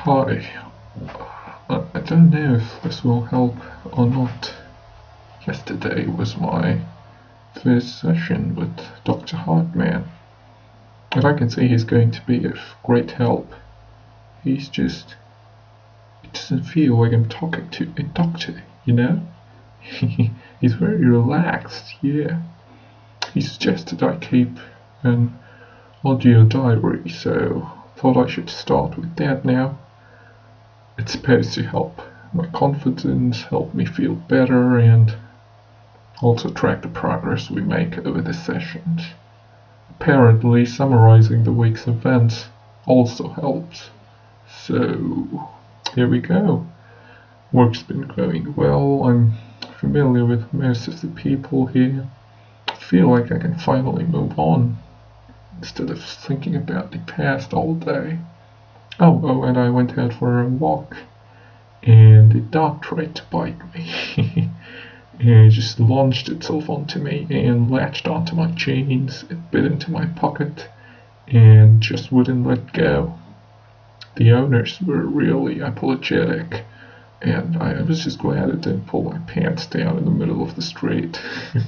Hi. I don't know if this will help or not. Yesterday was my first session with Dr. Hartman, and I can see he's going to be of great help. It doesn't feel like I'm talking to a doctor, you know? He's very relaxed, yeah. He suggested I keep an audio diary, so thought I should start with that now. It's supposed to help my confidence, help me feel better, and also track the progress we make over the sessions. Apparently, summarizing the week's events also helps. So, here we go. Work's been going well, I'm familiar with most of the people here. I feel like I can finally move on, instead of thinking about the past all day. And I went out for a walk, and the dog tried to bite me. And it just launched itself onto me and latched onto my jeans. It bit into my pocket and just wouldn't let go. The owners were really apologetic, and I was just glad it didn't pull my pants down in the middle of the street.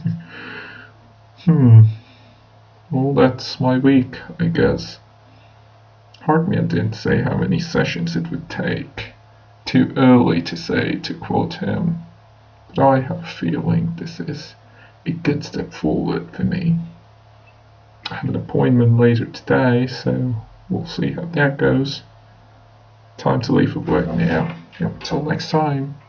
Well, that's my week, I guess. Hartman didn't say how many sessions it would take. Too early to say, to quote him. But I have a feeling this is a good step forward for me. I have an appointment later today, so we'll see how that goes. Time to leave for work now. Yep, till next time.